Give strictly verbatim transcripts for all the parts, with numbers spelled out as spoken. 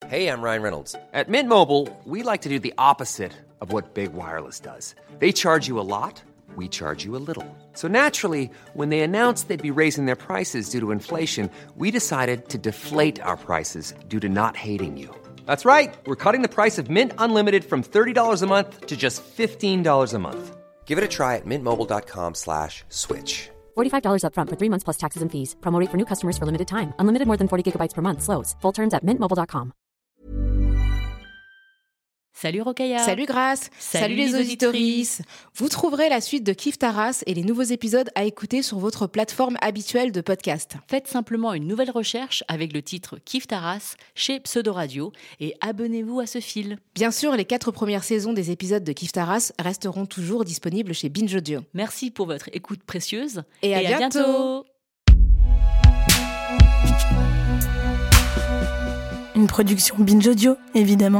Hey, I'm Ryan Reynolds. At Mint Mobile, we like to do the opposite of what Big Wireless does. They charge you a lot, we charge you a little. So naturally, when they announced they'd be raising their prices due to inflation, we decided to deflate our prices due to not hating you. That's right. We're cutting the price of Mint Unlimited from thirty dollars a month to just fifteen dollars a month. Give it a try at mintmobile.com slash switch. forty-five dollars up front for three months plus taxes and fees. Promo rate for new customers for limited time. Unlimited more than forty gigabytes per month. Slows full terms at mint mobile dot com. Salut Rokhaya. Salut Grace. Salut, Salut les auditorices. Vous trouverez la suite de Kif Taras et les nouveaux épisodes à écouter sur votre plateforme habituelle de podcast. Faites simplement une nouvelle recherche avec le titre Kif Taras chez Pseudo Radio et abonnez-vous à ce fil. Bien sûr, les quatre premières saisons des épisodes de Kif Taras resteront toujours disponibles chez Binge Audio. Merci pour votre écoute précieuse et à, et bientôt. à bientôt. Une production Binge Audio, évidemment.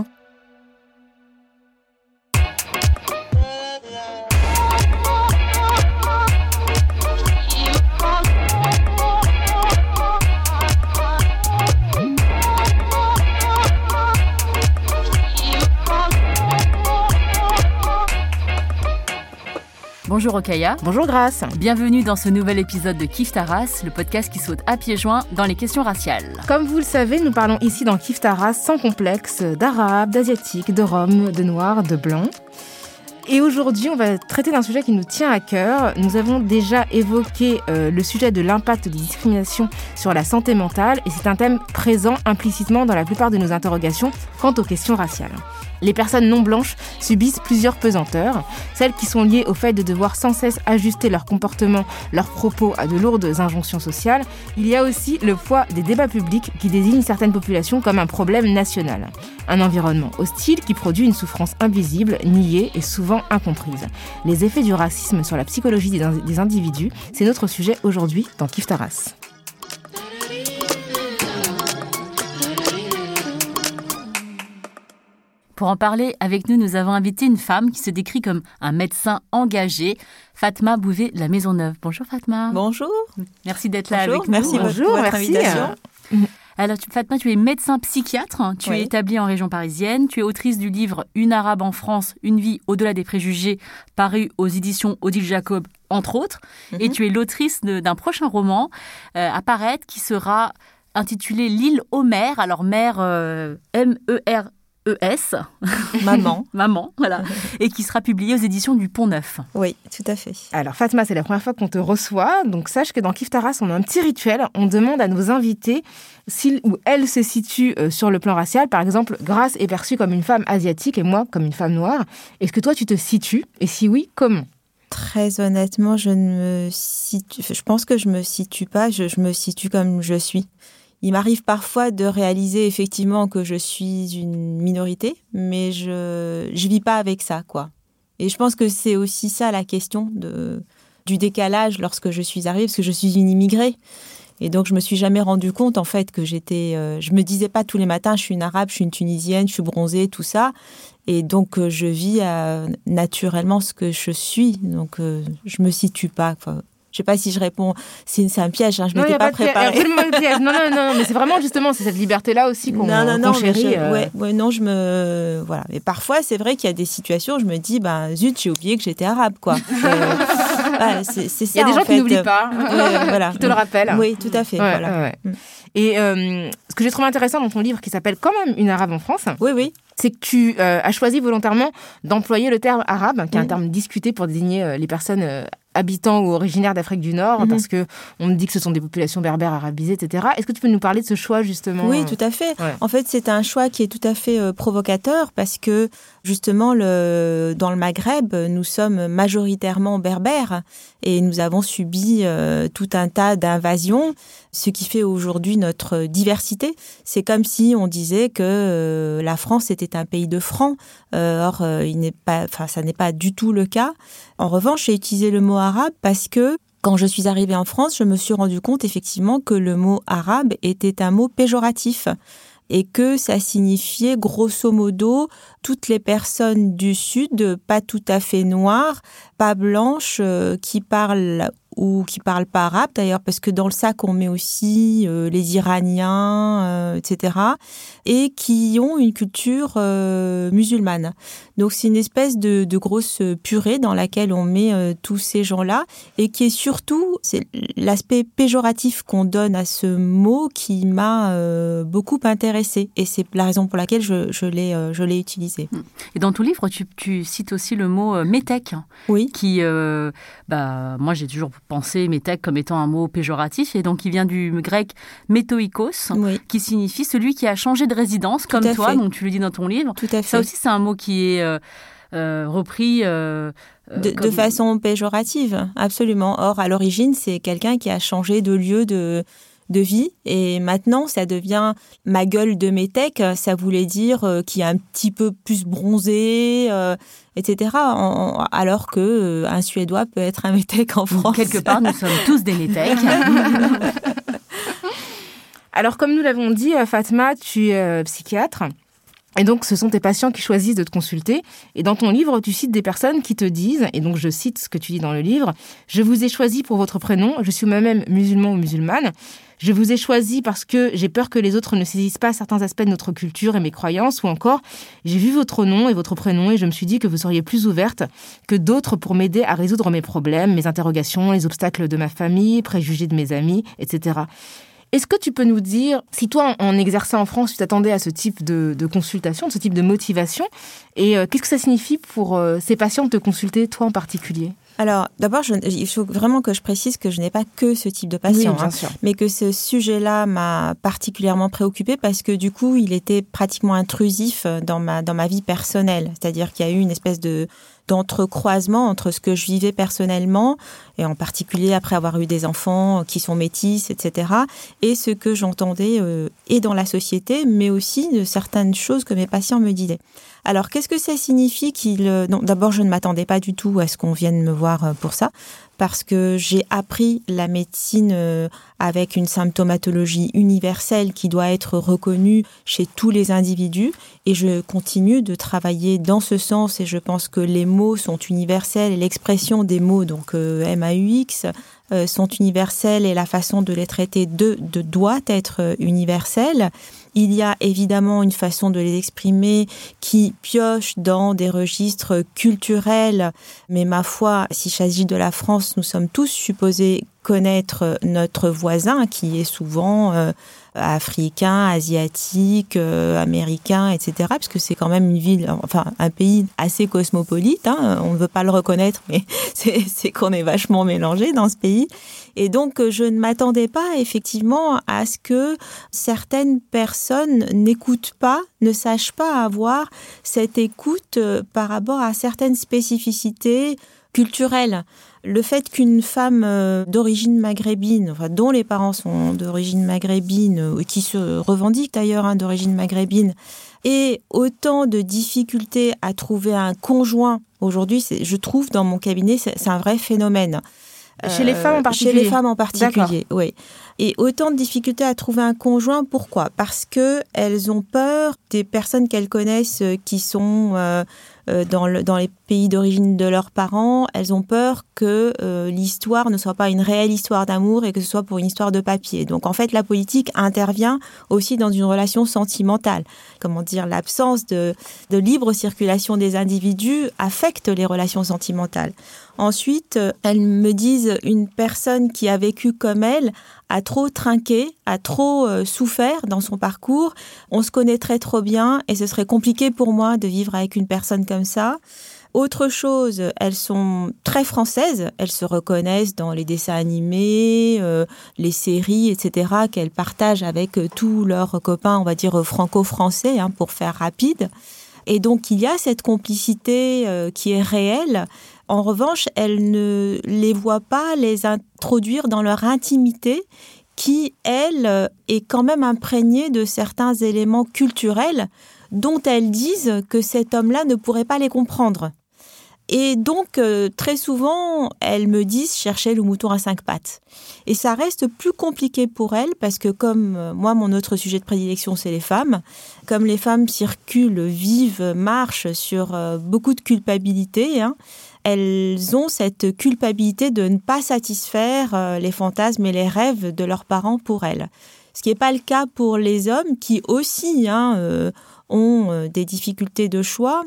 Bonjour Rokhaya. Bonjour Grace. Bienvenue dans ce nouvel épisode de Kif Taras, le podcast qui saute à pieds joints dans les questions raciales. Comme vous le savez, nous parlons ici dans Kif Taras sans complexe d'arabes, d'asiatiques, de roms, de noirs, de blancs. Et aujourd'hui, on va traiter d'un sujet qui nous tient à cœur. Nous avons déjà évoqué euh, le sujet de l'impact des discriminations sur la santé mentale et c'est un thème présent implicitement dans la plupart de nos interrogations quant aux questions raciales. Les personnes non blanches subissent plusieurs pesanteurs, celles qui sont liées au fait de devoir sans cesse ajuster leur comportement, leurs propos à de lourdes injonctions sociales. Il y a aussi le poids des débats publics qui désignent certaines populations comme un problème national. Un environnement hostile qui produit une souffrance invisible, niée et souvent incomprise. Les effets du racisme sur la psychologie des, in- des individus, c'est notre sujet aujourd'hui dans Kif Taras. Pour en parler avec nous, nous avons invité une femme qui se décrit comme un médecin engagé, Fatma Bouvet de la Maisonneuve. Bonjour Fatma. Bonjour. Merci d'être là Bonjour, avec nous. merci Bonjour, pour votre merci. invitation. Alors Fatma, tu es médecin psychiatre, tu Oui. es établie en région parisienne, tu es autrice du livre Une arabe en France, une vie au-delà des préjugés, paru aux éditions Odile Jacob, entre autres, mm-hmm. et tu es l'autrice de, d'un prochain roman euh, à paraître qui sera intitulé L'île aux mères, alors mère euh, M E R E S, Maman. Maman, voilà, et qui sera publié aux éditions du Pont-Neuf. Oui, tout à fait. Alors Fatma, c'est la première fois qu'on te reçoit, donc sache que dans Kif Taras, on a un petit rituel. On demande à nos invités s'ils ou elles se situent euh, sur le plan racial. Par exemple, Grace est perçue comme une femme asiatique et moi comme une femme noire. Est-ce que toi, tu te situes ? Et si oui, comment ? Très honnêtement, je ne me situe... Je pense que je ne me situe pas, je, je me situe comme je suis. Il m'arrive parfois de réaliser effectivement que je suis une minorité, mais je ne vis pas avec ça, quoi. Et je pense que c'est aussi ça la question de, du décalage lorsque je suis arrivée, parce que je suis une immigrée. Et donc, je ne me suis jamais rendu compte, en fait, que j'étais... Euh, je ne me disais pas tous les matins, je suis une arabe, je suis une tunisienne, je suis bronzée, tout ça. Et donc, euh, je vis euh, naturellement ce que je suis. Donc, euh, je ne me situe pas, quoi. Je ne sais pas si je réponds, c'est, c'est un piège, hein, je ne m'étais pas, pas préparée. Absolument le piège. Non, non, non, mais c'est vraiment justement c'est cette liberté-là aussi qu'on, non, non, non, qu'on chérit. Je, euh... ouais, ouais, non, je me... Voilà. Mais parfois, c'est vrai qu'il y a des situations où je me dis, ben, zut, j'ai oublié que j'étais arabe, quoi. euh, voilà, c'est, c'est ça, Il y a des gens en fait. qui n'oublient pas, euh, voilà. qui te le rappellent. Oui, tout à fait. Ouais, voilà. ouais. Et euh, ce que j'ai trouvé intéressant dans ton livre, qui s'appelle quand même Une arabe en France, oui, oui. c'est que tu euh, as choisi volontairement d'employer le terme arabe, qui est mmh. un terme discuté pour désigner euh, les personnes euh, habitants ou originaires d'Afrique du Nord, mmh. parce qu'on me dit que ce sont des populations berbères, arabisées, et cetera. Est-ce que tu peux nous parler de ce choix, justement ? Oui, tout à fait. Ouais. En fait, c'est un choix qui est tout à fait euh, provocateur, parce que, justement, le, dans le Maghreb, nous sommes majoritairement berbères, et nous avons subi euh, tout un tas d'invasions, ce qui fait aujourd'hui notre diversité. C'est comme si on disait que euh, la France était un pays de francs. Euh, or, euh, il n'est pas, enfin, ça n'est pas du tout le cas. En revanche, j'ai utilisé le mot arabe parce que quand je suis arrivée en France, je me suis rendu compte effectivement que le mot arabe était un mot péjoratif et que ça signifiait grosso modo toutes les personnes du Sud, pas tout à fait noires, pas blanches, euh, qui parlent ou qui parlent pas arabe d'ailleurs, parce que dans le sac on met aussi euh, les Iraniens, euh, et cetera, et qui ont une culture euh, musulmane. Donc c'est une espèce de, de grosse purée dans laquelle on met euh, tous ces gens-là, et qui est surtout c'est l'aspect péjoratif qu'on donne à ce mot qui m'a euh, beaucoup intéressée, et c'est la raison pour laquelle je, je l'ai euh, je l'ai utilisé. Et dans ton livre, tu, tu cites aussi le mot euh, métèque, oui. qui, euh, bah, moi j'ai toujours pensé métèque comme étant un mot péjoratif, et donc il vient du grec métoïkos, oui. qui signifie celui qui a changé de résidence, comme toi, fait. donc tu le dis dans ton livre. Tout à fait. Ça aussi, c'est un mot qui est euh, euh, repris euh, de, comme... de façon péjorative, absolument. Or, à l'origine, c'est quelqu'un qui a changé de lieu de de vie, et maintenant ça devient ma gueule de métèque, ça voulait dire euh, qui est un petit peu plus bronzé, euh, et cetera. En, en, alors que euh, un Suédois peut être un métèque en France. Quelque part, nous sommes tous des métèques. Alors, comme nous l'avons dit, Fatma, tu es euh, psychiatre. Et donc, ce sont tes patients qui choisissent de te consulter. Et dans ton livre, tu cites des personnes qui te disent, et donc je cite ce que tu dis dans le livre, « Je vous ai choisi pour votre prénom, je suis moi-même musulman ou musulmane. Je vous ai choisi parce que j'ai peur que les autres ne saisissent pas certains aspects de notre culture et mes croyances. » Ou encore, « J'ai vu votre nom et votre prénom et je me suis dit que vous seriez plus ouverte que d'autres pour m'aider à résoudre mes problèmes, mes interrogations, les obstacles de ma famille, préjugés de mes amis, et cetera » Est-ce que tu peux nous dire, si toi, en exerçant en France, tu t'attendais à ce type de, de consultation, de ce type de motivation, et euh, qu'est-ce que ça signifie pour euh, ces patients de te consulter, toi en particulier ? Alors, d'abord, je, il faut vraiment que je précise que je n'ai pas que ce type de patient, oui, bien hein, sûr. mais que ce sujet-là m'a particulièrement préoccupée parce que du coup, il était pratiquement intrusif dans ma, dans ma vie personnelle. C'est-à-dire qu'il y a eu une espèce de d'entrecroisement entre ce que je vivais personnellement, et en particulier après avoir eu des enfants qui sont métis, et cetera, et ce que j'entendais euh, et dans la société, mais aussi de certaines choses que mes patients me disaient. Alors, qu'est-ce que ça signifie qu'il... Non, d'abord, je ne m'attendais pas du tout à ce qu'on vienne me voir pour ça, parce que j'ai appris la médecine avec une symptomatologie universelle qui doit être reconnue chez tous les individus, et je continue de travailler dans ce sens, et je pense que les mots sont universels, et l'expression des mots, donc euh, M A U X, euh, sont universels, et la façon de les traiter de, de doit être universelle. Il y a évidemment une façon de les exprimer qui pioche dans des registres culturels, mais ma foi, s'il s'agit de la France, nous sommes tous supposés connaître notre voisin qui est souvent euh, africain, asiatique, euh, américain, et cetera. Parce que c'est quand même une ville, enfin un pays assez cosmopolite. Hein, on ne veut pas le reconnaître, mais c'est, c'est qu'on est vachement mélangé dans ce pays. Et donc, je ne m'attendais pas effectivement à ce que certaines personnes n'écoutent pas, ne sachent pas avoir cette écoute par rapport à certaines spécificités culturelles. Le fait qu'une femme d'origine maghrébine, enfin, dont les parents sont d'origine maghrébine, qui se revendiquent d'ailleurs hein, d'origine maghrébine, ait autant de difficultés à trouver un conjoint, aujourd'hui, c'est, je trouve dans mon cabinet, c'est, c'est un vrai phénomène. Chez les femmes en particulier. Chez les femmes en particulier, D'accord. oui. Et autant de difficultés à trouver un conjoint, pourquoi ? Parce que elles ont peur des personnes qu'elles connaissent qui sont euh, dans, le, dans les pays d'origine de leurs parents. Elles ont peur que euh, l'histoire ne soit pas une réelle histoire d'amour et que ce soit pour une histoire de papier. Donc en fait, la politique intervient aussi dans une relation sentimentale. Comment dire, l'absence de, de libre circulation des individus affecte les relations sentimentales. Ensuite, elles me disent une personne qui a vécu comme elle a trop trinqué, a trop euh, souffert dans son parcours. On se connaîtrait trop bien et ce serait compliqué pour moi de vivre avec une personne comme ça. Autre chose, elles sont très françaises. Elles se reconnaissent dans les dessins animés, euh, les séries, et cetera qu'elles partagent avec euh, tous leurs copains, on va dire franco-français, hein, pour faire rapide. Et donc, il y a cette complicité euh, qui est réelle. En revanche, elle ne les voit pas les introduire dans leur intimité qui, elle, est quand même imprégnée de certains éléments culturels dont elles disent que cet homme-là ne pourrait pas les comprendre. Et donc, euh, très souvent, elles me disent chercher le mouton à cinq pattes. Et ça reste plus compliqué pour elles parce que comme euh, moi, mon autre sujet de prédilection, c'est les femmes. Comme les femmes circulent, vivent, marchent sur euh, beaucoup de culpabilité, hein, elles ont cette culpabilité de ne pas satisfaire euh, les fantasmes et les rêves de leurs parents pour elles. Ce qui n'est pas le cas pour les hommes qui aussi hein, euh, ont euh, des difficultés de choix,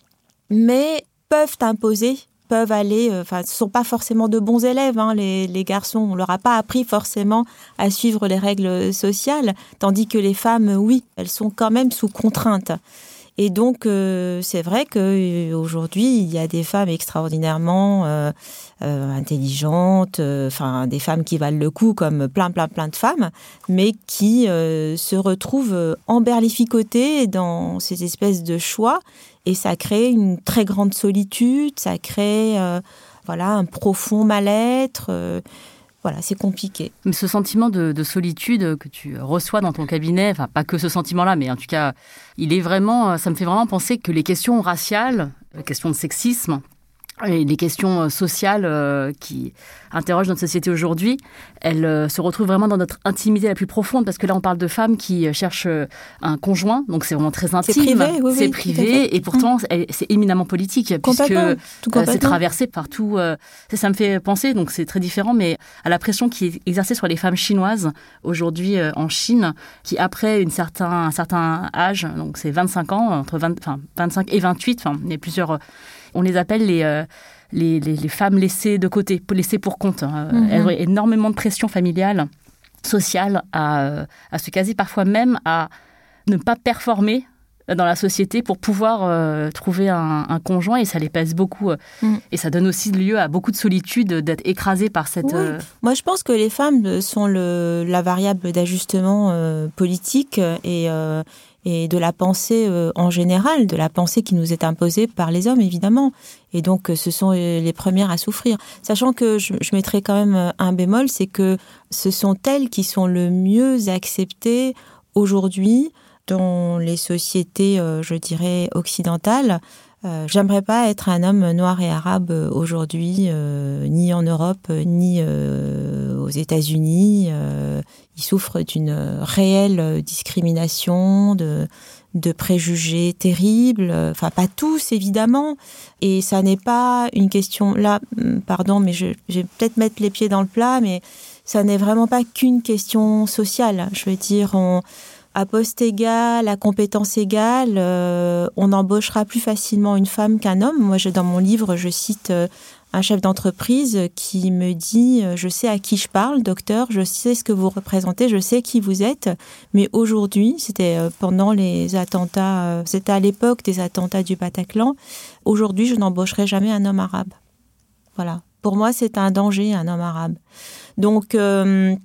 mais peuvent imposer, peuvent aller, enfin, euh, ce ne sont pas forcément de bons élèves, hein, les, les garçons. On ne leur a pas appris forcément à suivre les règles sociales, tandis que les femmes, oui, elles sont quand même sous contrainte. Et donc, euh, c'est vrai qu'aujourd'hui, il y a des femmes extraordinairement euh, euh, intelligentes, enfin, euh, des femmes qui valent le coup, comme plein, plein, plein de femmes, mais qui euh, se retrouvent emberlificotées dans ces espèces de choix. Et ça crée une très grande solitude, ça crée euh, voilà, un profond mal-être. Euh, Voilà, c'est compliqué. Mais ce sentiment de, de solitude que tu reçois dans ton cabinet, enfin pas que ce sentiment-là, mais en tout cas, il est vraiment, ça me fait vraiment penser que les questions raciales, les questions de sexisme, et les questions sociales euh, qui interrogent notre société aujourd'hui, elles euh, se retrouvent vraiment dans notre intimité la plus profonde, parce que là on parle de femmes qui cherchent un conjoint, donc c'est vraiment très intime, c'est privé, oui, c'est oui, privé et pourtant mmh. elle, c'est éminemment politique, puisque euh, c'est traversé par tout. Euh, ça, ça me fait penser, donc c'est très différent, mais à la pression qui est exercée sur les femmes chinoises aujourd'hui euh, en Chine, qui après une certain, un certain âge, donc c'est vingt-cinq ans, entre vingt, enfin, vingt-cinq et vingt-huit, enfin, il y a plusieurs... On les appelle les, euh, les, les, les femmes laissées de côté, laissées pour compte. Hein. Mm-hmm. Elles ont énormément de pression familiale, sociale, à, à se caser, parfois même à ne pas performer dans la société pour pouvoir euh, trouver un, un conjoint, et ça les pèse beaucoup. Mm. Et ça donne aussi lieu à beaucoup de solitude, d'être écrasées par cette... Oui. Euh... Moi, je pense que les femmes sont le, la variable d'ajustement euh, politique et... Euh, et de la pensée euh, en général, de la pensée qui nous est imposée par les hommes, évidemment. Et donc, ce sont les premières à souffrir. Sachant que je, je mettrais quand même un bémol, c'est que ce sont elles qui sont le mieux acceptées aujourd'hui dans les sociétés, euh, je dirais, occidentales. Euh, j'aimerais pas être un homme noir et arabe aujourd'hui, euh, ni en Europe, ni euh, aux États-Unis. Euh, ils souffrent d'une réelle discrimination, de, de préjugés terribles. Enfin, pas tous, évidemment. Et ça n'est pas une question... Là, pardon, mais je, je vais peut-être mettre les pieds dans le plat, mais ça n'est vraiment pas qu'une question sociale. Je veux dire, on... à poste égal, à compétence égale, euh, on embauchera plus facilement une femme qu'un homme. Moi, je, dans mon livre, je cite euh, un chef d'entreprise qui me dit euh, « Je sais à qui je parle, docteur, je sais ce que vous représentez, je sais qui vous êtes. » Mais aujourd'hui, c'était euh, pendant les attentats, euh, c'était à l'époque des attentats du Bataclan, aujourd'hui, je n'embaucherai jamais un homme arabe. Voilà. Pour moi, c'est un danger, un homme arabe. Donc... Euh,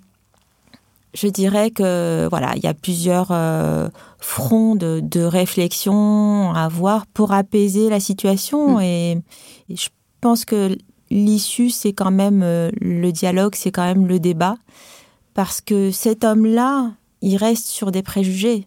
Je dirais que voilà, il y a plusieurs euh, fronts de, de réflexion à avoir pour apaiser la situation. Mmh. Et, et je pense que l'issue, c'est quand même euh, le dialogue, c'est quand même le débat. Parce que cet homme-là, il reste sur des préjugés.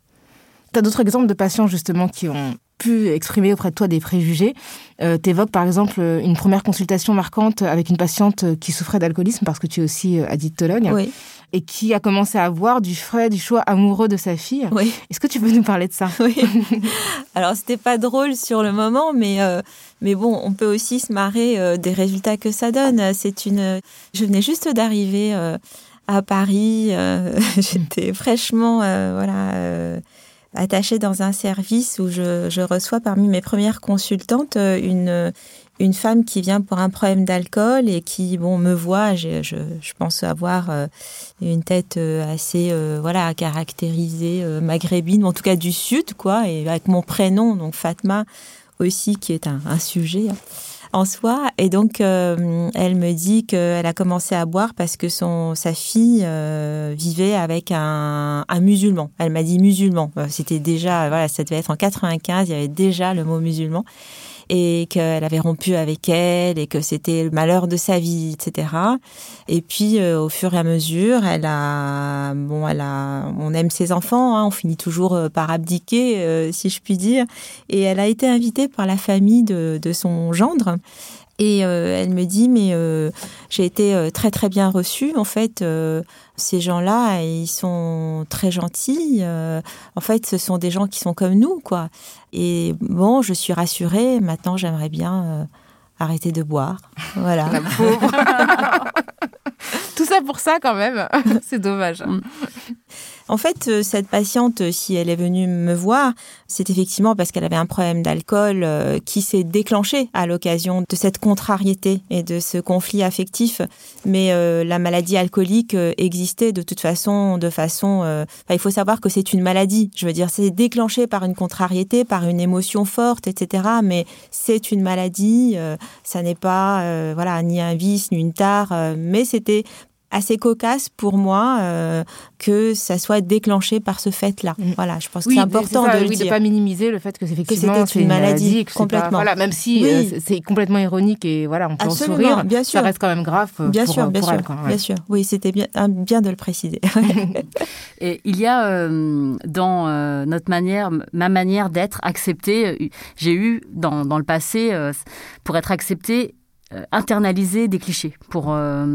Tu as d'autres exemples de patients, justement, qui ont pu exprimer auprès de toi des préjugés. Euh, tu évoques, par exemple, une première consultation marquante avec une patiente qui souffrait d'alcoolisme, parce que tu es aussi addictologue. Oui. Et qui a commencé à avoir du frais, du choix amoureux de sa fille. Oui. Est-ce que tu peux nous parler de ça ? Oui. Alors, c'était pas drôle sur le moment, mais, euh, mais bon, on peut aussi se marrer euh, des résultats que ça donne. C'est une... Je venais juste d'arriver euh, à Paris. Euh, j'étais fraîchement euh, voilà, euh, attachée dans un service où je, je reçois parmi mes premières consultantes une... une femme qui vient pour un problème d'alcool et qui, bon, me voit, je, je, je pense avoir euh, une tête euh, assez, euh, voilà, caractérisée euh, maghrébine, en tout cas du sud, quoi, et avec mon prénom, donc Fatma aussi, qui est un, un sujet hein, en soi. Et donc, euh, elle me dit qu'elle a commencé à boire parce que son, sa fille euh, vivait avec un, un musulman. Elle m'a dit musulman. C'était déjà, voilà, ça devait être en quatre-vingt-quinze, il y avait déjà le mot musulman. Et qu'elle avait rompu avec elle, et que c'était le malheur de sa vie, et cetera. Et puis, euh, au fur et à mesure, elle a, bon, elle a, on aime ses enfants, hein, on finit toujours par abdiquer, euh, si je puis dire. Et elle a été invitée par la famille de, de son gendre. Et euh, elle me dit, mais euh, j'ai été euh, très très bien reçue. En fait, euh, ces gens-là, ils sont très gentils. Euh, en fait, ce sont des gens qui sont comme nous, quoi. Et bon, je suis rassurée. Maintenant, j'aimerais bien euh, arrêter de boire. Voilà. La pauvre. Tout ça pour ça, quand même. C'est dommage. En fait, cette patiente, si elle est venue me voir, c'est effectivement parce qu'elle avait un problème d'alcool euh, qui s'est déclenché à l'occasion de cette contrariété et de ce conflit affectif. Mais euh, la maladie alcoolique euh, existait de toute façon, de façon... Euh, enfin, il faut savoir que c'est une maladie. Je veux dire, c'est déclenché par une contrariété, par une émotion forte, et cetera. Mais c'est une maladie. Euh, ça n'est pas, euh, voilà, ni un vice, ni une tare. Euh, mais c'était assez cocasse pour moi euh, que ça soit déclenché par ce fait-là. Mmh. Voilà, je pense oui, que c'est important c'est ça, de le oui, dire. de pas minimiser le fait que effectivement que c'est une maladie, maladie que complètement. Pas, voilà, même si oui. euh, c'est, c'est complètement ironique et voilà, on peut Absolument, en sourire, bien sûr. ça reste quand même grave pour, bien sûr, bien pour sûr, elle. Quoi, ouais. Bien sûr, oui, c'était bien, bien de le préciser. Et il y a euh, dans euh, notre manière, ma manière d'être acceptée, j'ai eu dans, dans le passé, euh, pour être acceptée, euh, internaliser des clichés, pour... Euh,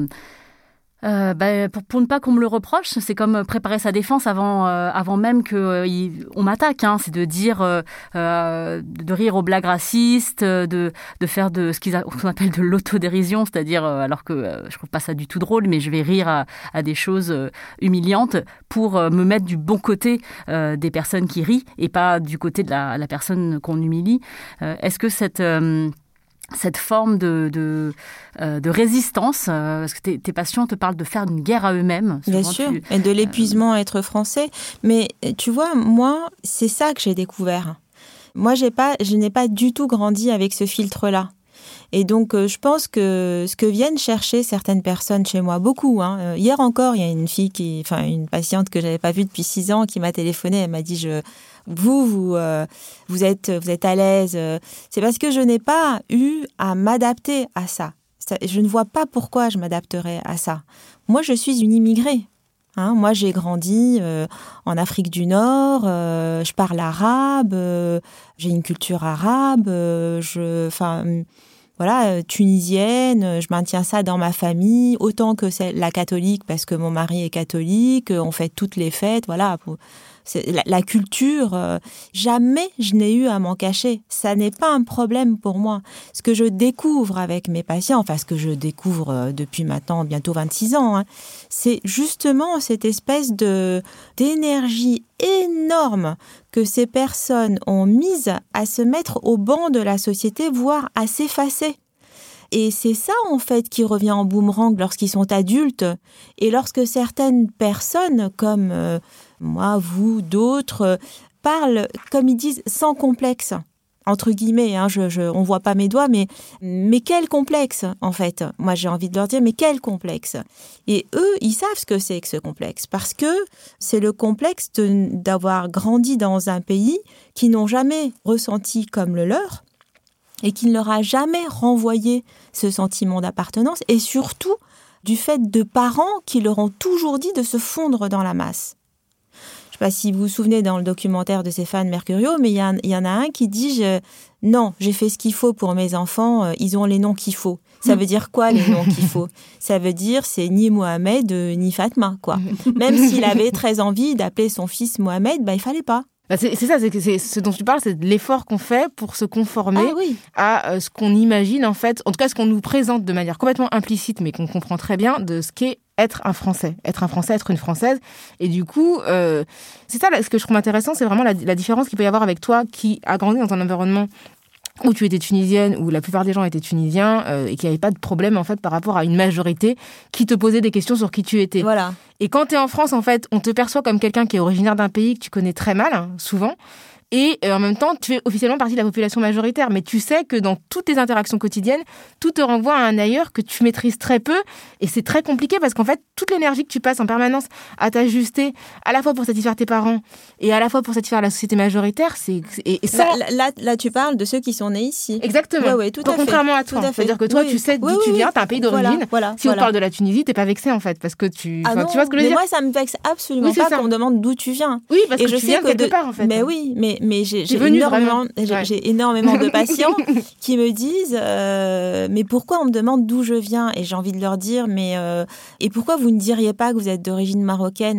Euh, bah, pour, pour ne pas qu'on me le reproche, c'est comme préparer sa défense avant, euh, avant même qu'on euh, m'attaque. Hein. C'est de dire, euh, euh, de rire aux blagues racistes, de, de faire de ce, qu'ils a, ce qu'on appelle de l'autodérision, c'est-à-dire, euh, alors que euh, je trouve pas ça du tout drôle, mais je vais rire à, à des choses euh, humiliantes pour euh, me mettre du bon côté euh, des personnes qui rient et pas du côté de la, la personne qu'on humilie. Euh, est-ce que cette... Euh, cette forme de, de, euh, de résistance, euh, parce que tes, tes patients te parlent de faire une guerre à eux-mêmes. Bien sûr, tu, et de l'épuisement euh... à être français. Mais tu vois, moi, c'est ça que j'ai découvert. Moi, j'ai pas, je n'ai pas du tout grandi avec ce filtre-là. Et donc, euh, je pense que ce que viennent chercher certaines personnes chez moi, beaucoup. Hein. Euh, hier encore, il y a une fille, qui, enfin une patiente que j'avais pas vue depuis six ans, qui m'a téléphoné. Elle m'a dit, je, vous, vous, euh, vous êtes, vous êtes à l'aise. Euh, c'est parce que je n'ai pas eu à m'adapter à ça. ça. Je ne vois pas pourquoi je m'adapterais à ça. Moi, je suis une immigrée. Hein, moi, j'ai grandi euh, en Afrique du Nord, euh, je parle arabe, euh, j'ai une culture arabe, euh, je, enfin, voilà, tunisienne, je maintiens ça dans ma famille, autant que c'est la catholique, parce que mon mari est catholique, on fait toutes les fêtes, voilà. Pour, c'est, la, la culture, euh, jamais je n'ai eu à m'en cacher. Ça n'est pas un problème pour moi. Ce que je découvre avec mes patients, enfin ce que je découvre euh, depuis maintenant bientôt vingt-six ans, hein, c'est justement cette espèce de d'énergie énorme que ces personnes ont mise à se mettre au banc de la société, voire à s'effacer. Et c'est ça, en fait, qui revient en boomerang lorsqu'ils sont adultes. Et lorsque certaines personnes, comme euh, moi, vous, d'autres, euh, parlent, comme ils disent, sans complexe. Entre guillemets, hein, je, je, on voit pas mes doigts, mais, mais quel complexe, en fait. Moi, j'ai envie de leur dire, mais quel complexe. Et eux, ils savent ce que c'est que ce complexe, parce que c'est le complexe de, d'avoir grandi dans un pays qu'ils n'ont jamais ressenti comme le leur, et qui ne leur a jamais renvoyé ce sentiment d'appartenance, et surtout du fait de parents qui leur ont toujours dit de se fondre dans la masse. Je ne sais pas si vous vous souvenez dans le documentaire de Stéphane Mercurio, mais il y, y en a un qui dit je, « Non, j'ai fait ce qu'il faut pour mes enfants, euh, ils ont les noms qu'il faut. » Ça veut dire quoi, les noms qu'il faut ? Ça veut dire c'est ni Mohamed, euh, ni Fatma, quoi. Même s'il avait très envie d'appeler son fils Mohamed, bah, il ne fallait pas. Bah c'est, c'est ça, c'est, c'est ce dont tu parles, c'est de l'effort qu'on fait pour se conformer ah, oui. à euh, ce qu'on imagine, en fait, en tout cas ce qu'on nous présente de manière complètement implicite, mais qu'on comprend très bien, de ce qu'est être un Français, être un Français, être une Française. Et du coup, euh, c'est ça, ce que je trouve intéressant, c'est vraiment la, la différence qu'il peut y avoir avec toi qui a grandi dans un environnement où tu étais tunisienne, où la plupart des gens étaient tunisiens, euh, et qu'il n'y avait pas de problème, en fait, par rapport à une majorité qui te posait des questions sur qui tu étais. Voilà. Et quand tu es en France, en fait, on te perçoit comme quelqu'un qui est originaire d'un pays que tu connais très mal, hein, souvent. Et euh, en même temps, tu fais officiellement partie de la population majoritaire. Mais tu sais que dans toutes tes interactions quotidiennes, tout te renvoie à un ailleurs que tu maîtrises très peu. Et c'est très compliqué parce qu'en fait, toute l'énergie que tu passes en permanence à t'ajuster, à la fois pour satisfaire tes parents et à la fois pour satisfaire la société majoritaire, c'est... Et, et sans... là, là, là, tu parles de ceux qui sont nés ici. Exactement. Ouais, ouais, tout Donc, à fait. contrairement à toi. C'est-à-dire que toi, oui. tu sais d'où oui, tu viens, oui, t'as un pays d'origine. Voilà, voilà, si voilà. on parle de la Tunisie, t'es pas vexé, en fait, parce que tu... Ah enfin, non, tu vois ce que je veux mais dire ? moi, ça me vexe absolument oui, pas ça. qu'on me demande d'où tu viens. Oui, parce et que je tu sais viens que quelque de... part, en fait. Mais oui, mais, mais j'ai, j'ai, venu, énormément, j'ai, ouais. j'ai énormément de patients qui me disent euh, mais pourquoi on me demande d'où je viens ? Et j'ai envie de leur dire mais euh, et pourquoi vous ne diriez pas que vous êtes d'origine marocaine ?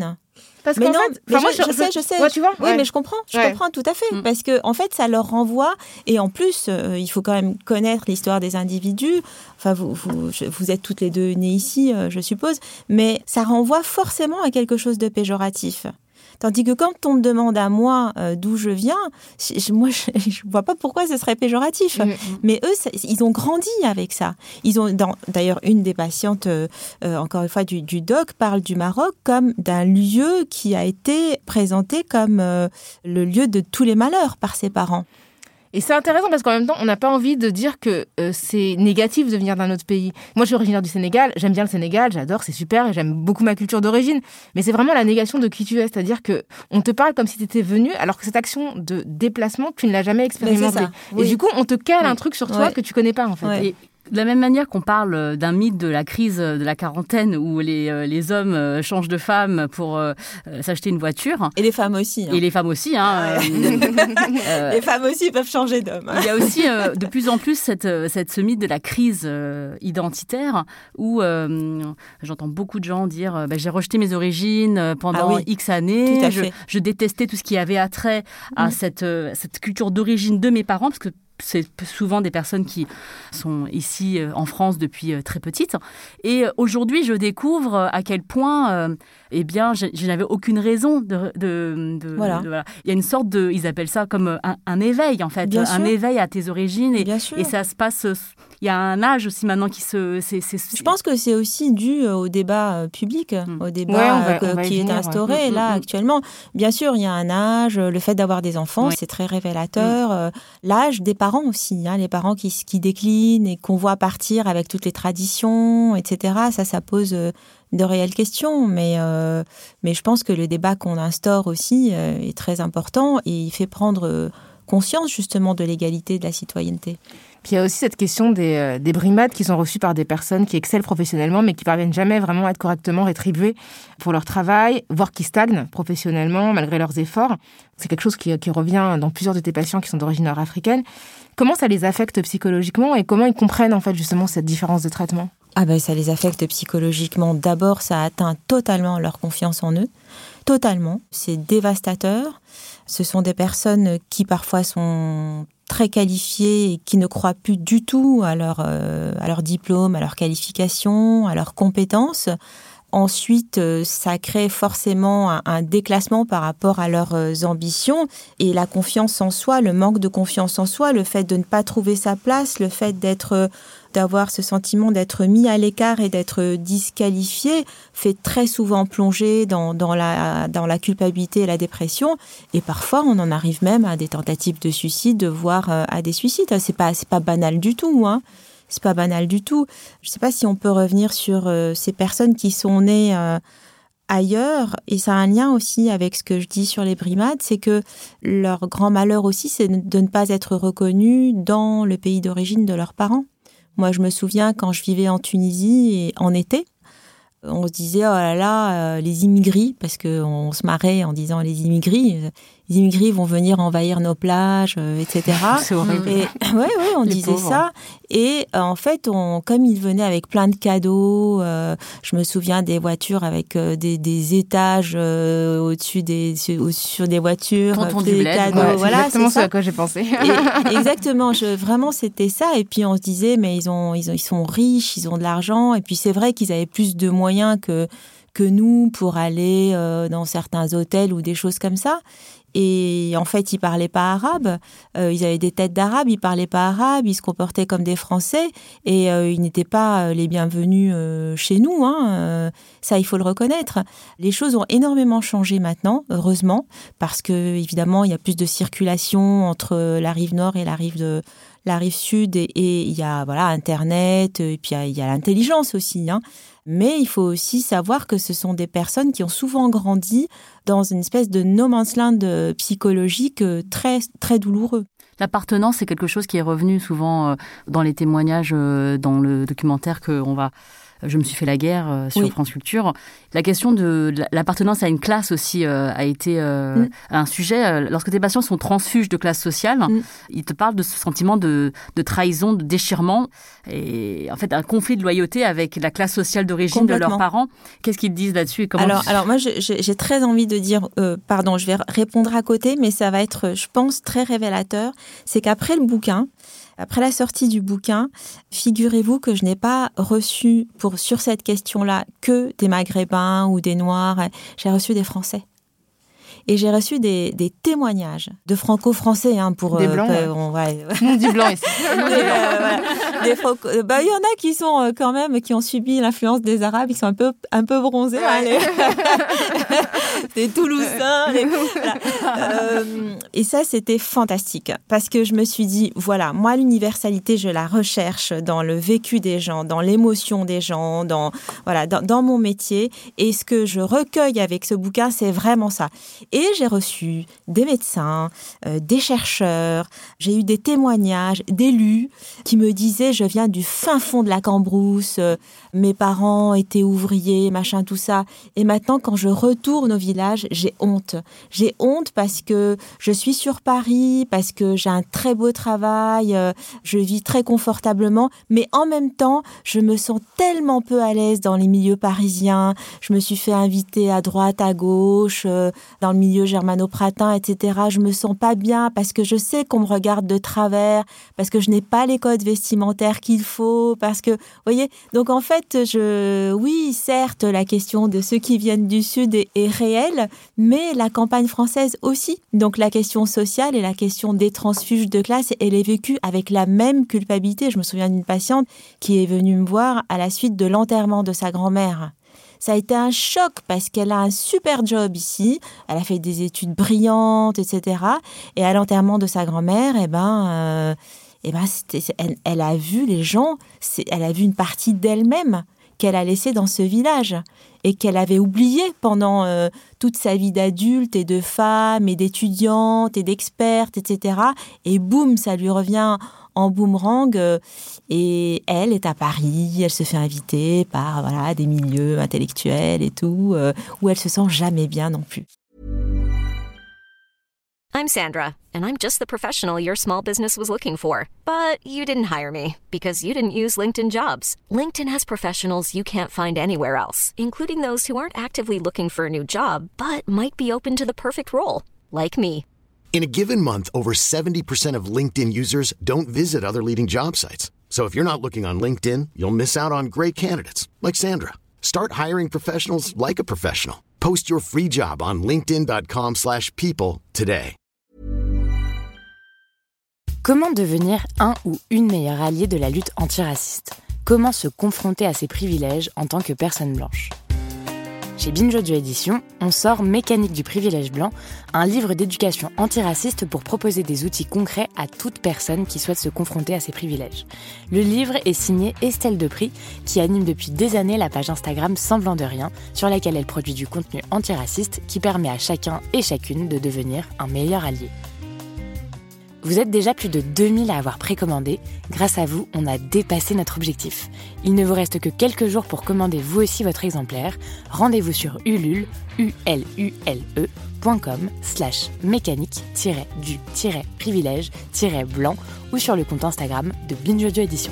Parce mais qu'en non, fait, mais moi, je, je, je sais, je sais. Ouais, tu vois Oui, ouais. mais je comprends, je ouais. comprends tout à fait. Mm. Parce que, en fait, ça leur renvoie. Et en plus, euh, il faut quand même connaître l'histoire des individus. Enfin, vous, vous, je, vous êtes toutes les deux nées ici, euh, je suppose. Mais ça renvoie forcément à quelque chose de péjoratif. Tandis que quand on me demande à moi euh, d'où je viens, je, moi, je ne vois pas pourquoi ce serait péjoratif. Mmh. Mais eux, ça, ils ont grandi avec ça. Ils ont, dans, d'ailleurs, une des patientes, euh, euh, encore une fois, du, du doc, parle du Maroc comme d'un lieu qui a été présenté comme euh, le lieu de tous les malheurs par ses parents. Et c'est intéressant parce qu'en même temps, on n'a pas envie de dire que euh, c'est négatif de venir d'un autre pays. Moi, je suis originaire du Sénégal, j'aime bien le Sénégal, j'adore, c'est super, et j'aime beaucoup ma culture d'origine. Mais c'est vraiment la négation de qui tu es, c'est-à-dire que on te parle comme si tu étais venu, alors que cette action de déplacement, tu ne l'as jamais expérimentée. Oui. Et du coup, on te cale oui. un truc sur toi ouais. que tu connais pas en fait. Ouais. Et de la même manière qu'on parle d'un mythe de la crise de la quarantaine où les, les hommes changent de femme pour euh, s'acheter une voiture. Et les femmes aussi. Hein. Et les femmes aussi. Hein, euh, les femmes aussi peuvent changer d'homme. Il y a aussi euh, de plus en plus cette, cette, ce mythe de la crise euh, identitaire où euh, j'entends beaucoup de gens dire euh, bah, j'ai rejeté mes origines pendant ah oui. X années, je, je détestais tout ce qui avait attrait à mmh. cette, euh, cette culture d'origine de mes parents parce que c'est souvent des personnes qui sont ici en France depuis très petites. Et aujourd'hui, je découvre à quel point, euh, eh bien, je, je n'avais aucune raison de, de, de, voilà. de voilà. Il y a une sorte de, ils appellent ça comme un, un éveil en fait, Bien un sûr. éveil à tes origines. Et, Bien sûr. et ça se passe. Il y a un âge aussi maintenant qui se. C'est, c'est, je pense que c'est aussi dû au débat public, mmh. au débat ouais, on va, que, on va qui venir, est instauré ouais. là mmh, actuellement. Bien sûr, il y a un âge, le fait d'avoir des enfants, oui. c'est très révélateur. Mmh. L'âge des parents aussi, hein, les parents qui, qui déclinent et qu'on voit partir avec toutes les traditions, et cetera. Ça, ça pose de réelles questions. Mais, euh, mais je pense que le débat qu'on instaure aussi euh, est très important et il fait prendre conscience justement de l'égalité de la citoyenneté. Puis il y a aussi cette question des, euh, des brimades qui sont reçues par des personnes qui excellent professionnellement mais qui parviennent jamais vraiment à être correctement rétribuées pour leur travail, voire qui stagnent professionnellement malgré leurs efforts. C'est quelque chose qui, qui revient dans plusieurs de tes patients qui sont d'origine nord-africaine. Comment ça les affecte psychologiquement et comment ils comprennent en fait justement cette différence de traitement ? Ah ben ça les affecte psychologiquement. D'abord, ça atteint totalement leur confiance en eux. Totalement. C'est dévastateur. Ce sont des personnes qui parfois sont très qualifiées et qui ne croient plus du tout à leur, euh, à leur diplôme, à leur qualification, à leurs compétences. Ensuite, ça crée forcément un, un déclassement par rapport à leurs ambitions et la confiance en soi, le manque de confiance en soi, le fait de ne pas trouver sa place, le fait d'être, d'avoir ce sentiment d'être mis à l'écart et d'être disqualifié fait très souvent plonger dans, dans, la, dans la culpabilité et la dépression. Et parfois, on en arrive même à des tentatives de suicide, voire à des suicides. C'est pas, c'est pas banal du tout, hein. C'est pas banal du tout. Je ne sais pas si on peut revenir sur euh, ces personnes qui sont nées euh, ailleurs. Et ça a un lien aussi avec ce que je dis sur les brimades. C'est que leur grand malheur aussi, c'est de ne pas être reconnus dans le pays d'origine de leurs parents. Moi, je me souviens quand je vivais en Tunisie et en été, on se disait, oh là là, euh, les immigrés, parce qu'on se marrait en disant les immigrés, euh, les immigrés vont venir envahir nos plages, euh, et cetera. C'est horrible. Et, ouais, ouais, on les disait pauvres. ça. Et euh, en fait, on, comme ils venaient avec plein de cadeaux, euh, je me souviens des voitures avec euh, des, des étages euh, au-dessus des, sur, sur des voitures, Tonton des du bled, cadeaux. Ouais, c'est voilà, exactement c'est ce ça. à quoi j'ai pensé. Et, exactement, je, vraiment c'était ça. Et puis on se disait, mais ils ont, ils ont, ils sont riches, ils ont de l'argent. Et puis c'est vrai qu'ils avaient plus de moyens que que nous pour aller euh, dans certains hôtels ou des choses comme ça. Et en fait, ils parlaient pas arabe. Euh, ils avaient des têtes d'arabes, ils parlaient pas arabe, ils se comportaient comme des Français et euh, ils n'étaient pas les bienvenus euh, chez nous. Hein. Euh, ça, il faut le reconnaître. Les choses ont énormément changé maintenant, heureusement, parce que évidemment, il y a plus de circulation entre la rive nord et la rive de la rive sud et, et il y a voilà Internet et puis il y a, il y a l'intelligence aussi. Hein. Mais il faut aussi savoir que ce sont des personnes qui ont souvent grandi dans une espèce de no man's land psychologique très, très douloureux. L'appartenance, c'est quelque chose qui est revenu souvent dans les témoignages, dans le documentaire qu'on va Je me suis fait la guerre euh, sur oui. France Culture. La question de l'appartenance à une classe aussi euh, a été euh, mm. un sujet. Lorsque tes patients sont transfuges de classe sociale, mm. ils te parlent de ce sentiment de, de trahison, de déchirement et en fait un conflit de loyauté avec la classe sociale d'origine de leurs parents. Qu'est-ce qu'ils disent là-dessus et comment alors, tu... alors moi, j'ai, j'ai très envie de dire, euh, pardon, je vais répondre à côté, mais ça va être, je pense, très révélateur. C'est qu'après le bouquin, Après la sortie du bouquin, figurez-vous que je n'ai pas reçu pour sur cette question-là que des Maghrébins ou des Noirs. J'ai reçu des Français. Et j'ai reçu des, des témoignages de franco-français hein, pour des blancs. Euh, ouais. on, ouais. On dit blanc ici. Et, euh, voilà. Des franco... bah, il y en a qui sont euh, quand même qui ont subi l'influence des Arabes, qui sont un peu un peu bronzés, ouais. hein, les... des Toulousains. Les... Voilà. Euh, et ça, c'était fantastique parce que je me suis dit voilà, moi l'universalité, je la recherche dans le vécu des gens, dans l'émotion des gens, dans voilà, dans, dans mon métier. Et ce que je recueille avec ce bouquin, c'est vraiment ça. Et j'ai reçu des médecins, euh, des chercheurs, j'ai eu des témoignages d'élus qui me disaient je viens du fin fond de la Cambrousse, euh, mes parents étaient ouvriers, machin, tout ça. Et maintenant, quand je retourne au village, j'ai honte. J'ai honte parce que je suis sur Paris, parce que j'ai un très beau travail, euh, je vis très confortablement, mais en même temps, je me sens tellement peu à l'aise dans les milieux parisiens. Je me suis fait inviter à droite, à gauche, euh, dans le milieu germano-pratin, et cetera. Je me sens pas bien parce que je sais qu'on me regarde de travers, parce que je n'ai pas les codes vestimentaires qu'il faut, parce que, vous voyez, donc en fait, je, oui, certes, la question de ceux qui viennent du Sud est, est réelle, mais la campagne française aussi. Donc la question sociale et la question des transfuges de classe, elle est vécue avec la même culpabilité. Je me souviens d'une patiente qui est venue me voir à la suite de l'enterrement de sa grand-mère. Ça a été un choc parce qu'elle a un super job ici, elle a fait des études brillantes, et cetera. Et à l'enterrement de sa grand-mère, eh ben, euh, eh ben, c'était, elle, elle a vu les gens, c'est, elle a vu une partie d'elle-même qu'elle a laissée dans ce village et qu'elle avait oublié pendant euh, toute sa vie d'adulte et de femme et d'étudiante et d'experte, et cetera. Et boum, ça lui revient en boomerang euh, et elle est à Paris, elle se fait inviter par voilà des milieux intellectuels et tout, euh, où elle se sent jamais bien non plus. I'm Sandra, and I'm just the professional your small business was looking for. But you didn't hire me because you didn't use LinkedIn Jobs. LinkedIn has professionals you can't find anywhere else, including those who aren't actively looking for a new job, but might be open to the perfect role, like me. In a given month, over seventy percent of LinkedIn users don't visit other leading job sites. So if you're not looking on LinkedIn, you'll miss out on great candidates like Sandra. Start hiring professionals like a professional. Post your free job on linkedin dot com slash people today. Comment devenir un ou une meilleure alliée de la lutte antiraciste ? Comment se confronter à ses privilèges en tant que personne blanche ? Chez Binge Audio Édition, on sort Mécanique du privilège blanc, un livre d'éducation antiraciste pour proposer des outils concrets à toute personne qui souhaite se confronter à ses privilèges. Le livre est signé Estelle Depris, qui anime depuis des années la page Instagram Semblant de Rien, sur laquelle elle produit du contenu antiraciste qui permet à chacun et chacune de devenir un meilleur allié. Vous êtes déjà plus de deux mille à avoir précommandé. Grâce à vous, on a dépassé notre objectif. Il ne vous reste que quelques jours pour commander vous aussi votre exemplaire. Rendez-vous sur Ulule, U L U L E, point com, slash mécanique, du, privilège, blanc, ou sur le compte Instagram de Binge Audio Édition.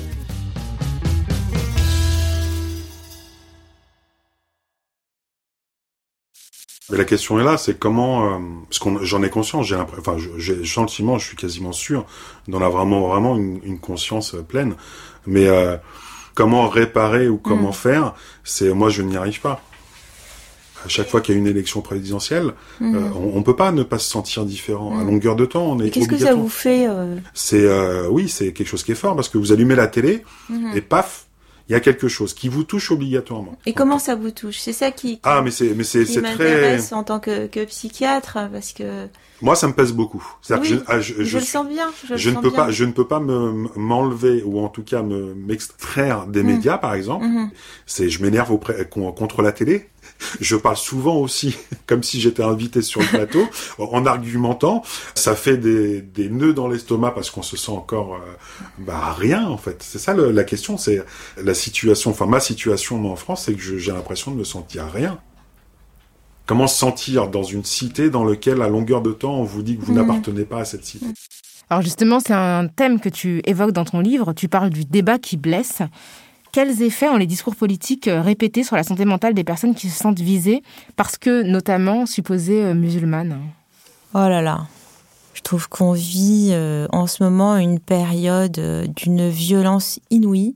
Mais la question est là, c'est comment, euh, parce qu'on, j'en ai conscience, j'ai l'impression, enfin, j'ai gentiment, je suis quasiment sûr d'en avoir vraiment, vraiment une, une conscience pleine. Mais euh, comment réparer ou comment mmh. faire, c'est moi, je n'y arrive pas. À chaque fois qu'il y a une élection présidentielle, mmh. euh, on, on peut pas ne pas se sentir différent. Mmh. À longueur de temps, on est Qu'est-ce obligatoire. que ça vous fait euh... C'est, euh, oui, c'est quelque chose qui est fort parce que vous allumez la télé mmh. et paf. Il y a quelque chose qui vous touche obligatoirement. Et comment ça vous touche ? C'est ça qui, qui ah mais c'est mais c'est qui c'est m'intéresse très en tant que, que psychiatre parce que moi ça me pèse beaucoup. C'est-à-dire oui, que je, ah, je, je, je le sens bien. Je, je le ne sens peux bien. pas je ne peux pas me m'enlever ou en tout cas me m'extraire des mmh. médias par exemple. Mmh. C'est je m'énerve auprès, contre la télé. je parle souvent aussi, comme si j'étais invité sur le plateau, en argumentant. Ça fait des, des nœuds dans l'estomac parce qu'on se sent encore euh, bah, rien, en fait. C'est ça le, la question, c'est la situation, enfin ma situation moi, en France, c'est que je, j'ai l'impression de me sentir rien. Comment se sentir dans une cité dans laquelle, à longueur de temps, on vous dit que vous mmh. n'appartenez pas à cette cité? Alors justement, c'est un thème que tu évoques dans ton livre. Tu parles du débat qui blesse. Quels effets ont les discours politiques répétés sur la santé mentale des personnes qui se sentent visées parce que, notamment, supposées musulmanes? Oh là là, je trouve qu'on vit euh, en ce moment une période euh, d'une violence inouïe.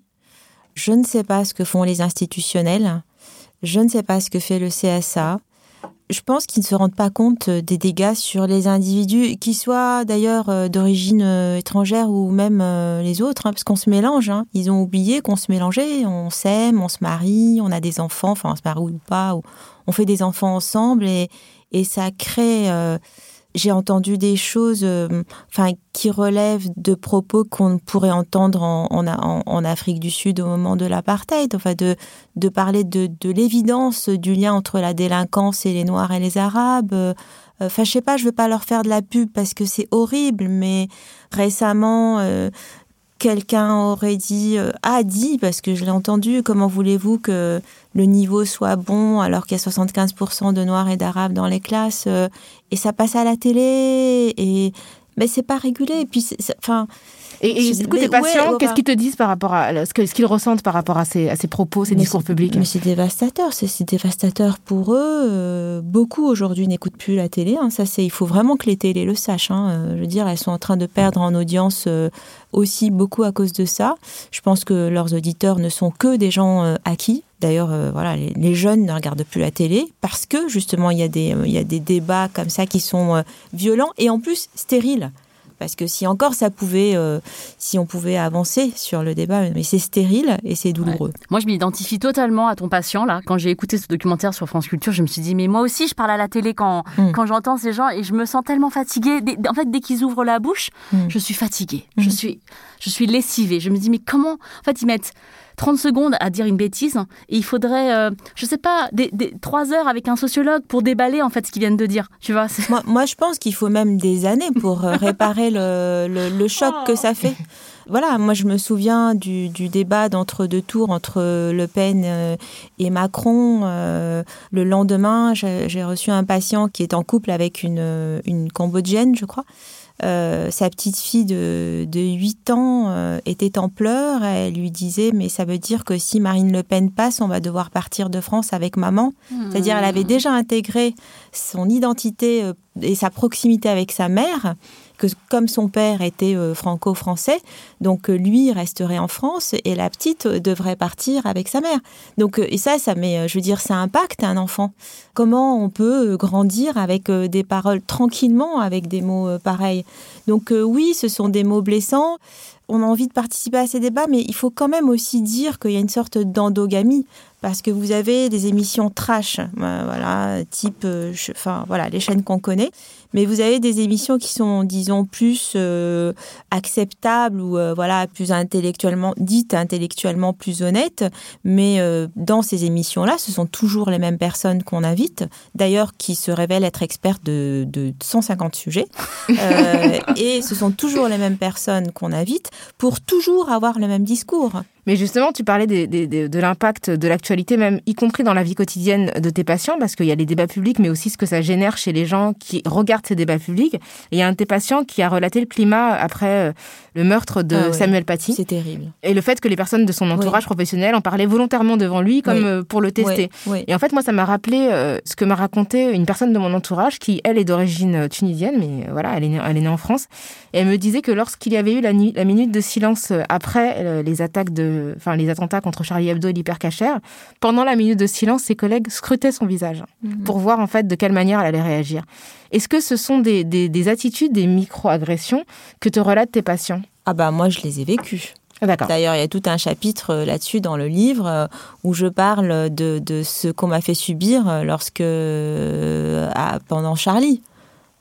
Je ne sais pas ce que font les institutionnels. Je ne sais pas ce que fait le C S A. Je pense qu'ils ne se rendent pas compte des dégâts sur les individus, qu'ils soient d'ailleurs d'origine étrangère ou même les autres, hein, parce qu'on se mélange. Hein. Ils ont oublié qu'on se mélangeait, on s'aime, on se marie, on a des enfants, enfin on se marie ou pas, ou on fait des enfants ensemble et, et ça crée... Euh, j'ai entendu des choses euh, enfin, qui relèvent de propos qu'on pourrait entendre en, en, en Afrique du Sud au moment de l'apartheid, enfin de, de parler de, de l'évidence du lien entre la délinquance et les Noirs et les Arabes. Euh, enfin, je sais pas, je veux pas leur faire de la pub parce que c'est horrible, mais récemment... Euh, quelqu'un aurait dit, euh, a dit, parce que je l'ai entendu, comment voulez-vous que le niveau soit bon alors qu'il y a soixante-quinze pour cent de Noirs et d'Arabes dans les classes euh, et ça passe à la télé et mais c'est pas régulé et puis enfin et, et du coup tes patients ouais, qu'est-ce qu'ils te disent par rapport à ce, que, ce qu'ils ressentent par rapport à ces, à ces propos, ces mais discours publics? Mais c'est dévastateur, c'est, c'est dévastateur pour eux. Euh, beaucoup aujourd'hui n'écoutent plus la télé. Hein, ça c'est, il faut vraiment que les télés le sachent. Hein, euh, je veux dire, elles sont en train de perdre en audience euh, aussi beaucoup à cause de ça. Je pense que leurs auditeurs ne sont que des gens euh, acquis. D'ailleurs, euh, voilà, les, les jeunes ne regardent plus la télé parce que justement il y a des, euh, il y a des débats comme ça qui sont euh, violents et en plus stériles. Parce que si encore ça pouvait, euh, si on pouvait avancer sur le débat, mais c'est stérile et c'est douloureux. Ouais. Moi, je m'identifie totalement à ton patient là. Quand j'ai écouté ce documentaire sur France Culture, je me suis dit mais moi aussi je parle à la télé quand mmh. quand j'entends ces gens et je me sens tellement fatiguée. En fait, dès qu'ils ouvrent la bouche, mmh. je suis fatiguée. Mmh. Je suis je suis lessivée. Je me dis mais comment? En fait, ils mettent trente secondes à dire une bêtise et il faudrait, euh, je sais pas, des, des, trois heures avec un sociologue pour déballer en fait ce qu'ils viennent de dire. Tu vois, c'est... Moi, moi, je pense qu'il faut même des années pour réparer le, le, le choc oh. que ça fait. Voilà, moi je me souviens du, du débat d'entre-deux tours entre Le Pen et Macron. Euh, le lendemain, j'ai, j'ai reçu un patient qui est en couple avec une, une Cambodgienne, je crois. Euh, sa petite fille de, de huit ans euh, était en pleurs. Elle lui disait, mais ça veut dire que si Marine Le Pen passe, on va devoir partir de France avec maman. Mmh. C'est-à-dire, elle avait déjà intégré son identité euh, et sa proximité avec sa mère, que comme son père était euh, franco-français, donc euh, lui resterait en France et la petite euh, devrait partir avec sa mère. Donc euh, et ça, ça met, euh, je veux dire, ça impacte un enfant. Comment on peut euh, grandir avec euh, des paroles tranquillement, avec des mots euh, pareils. Donc euh, oui, ce sont des mots blessants. On a envie de participer à ces débats, mais il faut quand même aussi dire qu'il y a une sorte d'endogamie. Parce que vous avez des émissions trash, euh, voilà, type, euh, je, enfin voilà, les chaînes qu'on connaît, mais vous avez des émissions qui sont, disons, plus euh, acceptables ou euh, voilà, plus intellectuellement, dites intellectuellement plus honnêtes. Mais euh, dans ces émissions-là, ce sont toujours les mêmes personnes qu'on invite, d'ailleurs qui se révèlent être expertes de, de cent cinquante sujets, euh, et ce sont toujours les mêmes personnes qu'on invite pour toujours avoir le même discours. Mais justement, tu parlais des, des, de, de l'impact de l'actualité, même y compris dans la vie quotidienne de tes patients, parce qu'il y a les débats publics, mais aussi ce que ça génère chez les gens qui regardent ces débats publics. Et il y a un de tes patients qui a relaté le climat après le meurtre de ah oui, Samuel Paty. C'est terrible. Et le fait que les personnes de son entourage oui. professionnel en parlaient volontairement devant lui, comme oui. pour le tester. Oui. Oui. Et en fait, moi, ça m'a rappelé euh, ce que m'a raconté une personne de mon entourage qui, elle, est d'origine tunisienne, mais euh, voilà, elle est, née, elle est née en France. Et elle me disait que lorsqu'il y avait eu la, la minute de silence après euh, les attaques de enfin les attentats contre Charlie Hebdo et l'Hypercacher, pendant la minute de silence, ses collègues scrutaient son visage mmh. pour voir en fait de quelle manière elle allait réagir. Est-ce que ce sont des, des, des attitudes, des micro-agressions que te relatent tes patients? Ah bah moi je les ai vécues. Ah, d'accord. D'ailleurs, il y a tout un chapitre là-dessus dans le livre où je parle de, de ce qu'on m'a fait subir lorsque à, pendant Charlie.